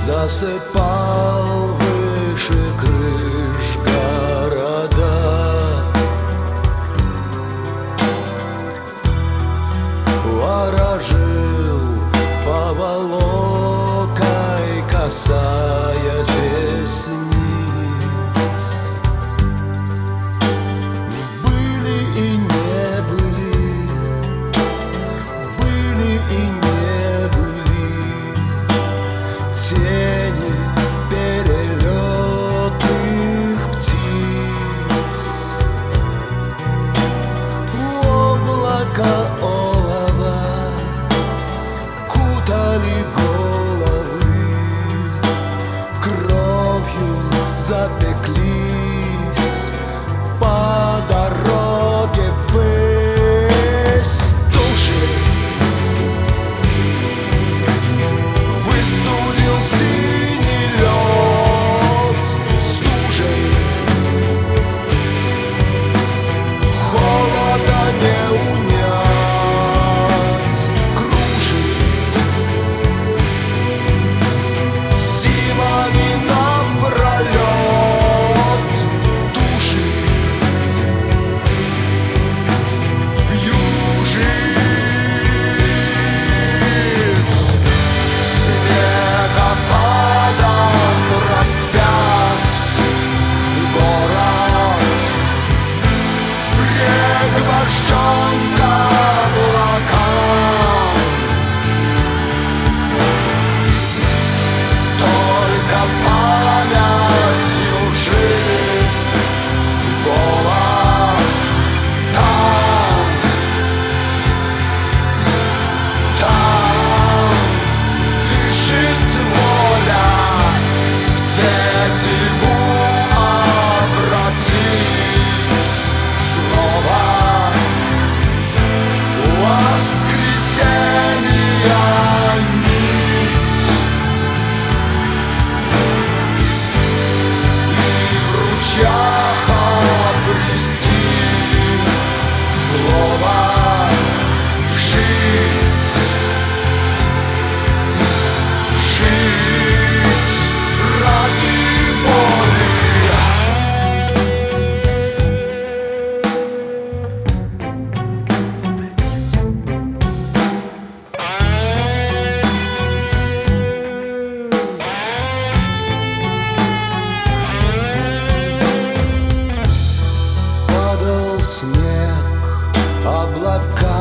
засыпал выше крыш города. Ворожил поволокой, касаясь ресниц. Были и не были, были и не были тени перелетных птиц. Облака олова кутали головы, кровью запеклись по дороге ввысь. Души выстудил синий лед стужей, холода не унять, кружит зимами напролет. Души вьюжит снегопадом распят город, пригвожден к облакам. Только памятью жив голос там, там дышит воля в тетиву обратить снова. Воскресенья нить, и в ручьях обрести слово жить, жить ради боли. Падал снег, облака